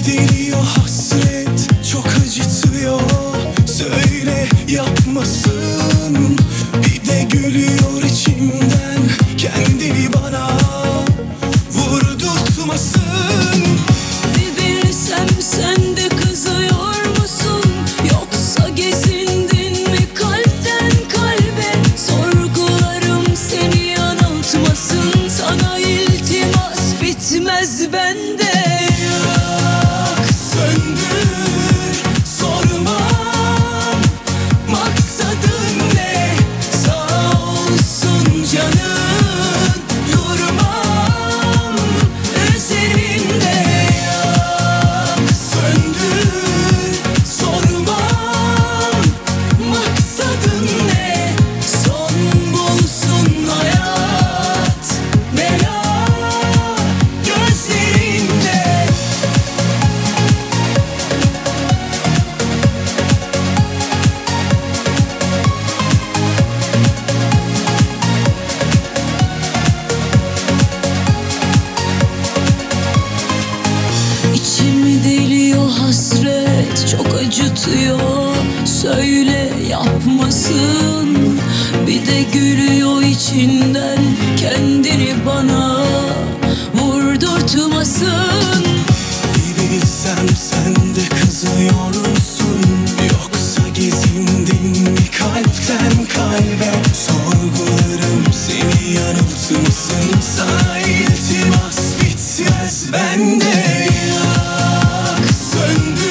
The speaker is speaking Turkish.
deliyor hasret, çok acıtıyor. Söyle yapmasın, bir de gülüyor içimden. Kendini bana vurdurtmasın. Bir bilsem sen de kızıyor musun? Yoksa gezindin mi kalpten kalbe? Sorgularım seni yanıltmasın. Sana iltimas bitmez bende. Yak söndür, sormam maksadın ne? Sağ olsun canın, durmam üzerinde. Yak söndür, sormam maksadın ne? Son bulsun hayat, bela gözlerinde. İçimi deliyor hasret, çok acıtıyor. Söyle yapmasın, bir de gülüyor içinden. Kendini bana vurdurtmasın. Bir bilsem sen de kızıyor musun? Yoksa gezindin mi kalpten kalbe? Sorgularım seni yanıltmasın. Sana iltimas bitmez bende. Yak söndür,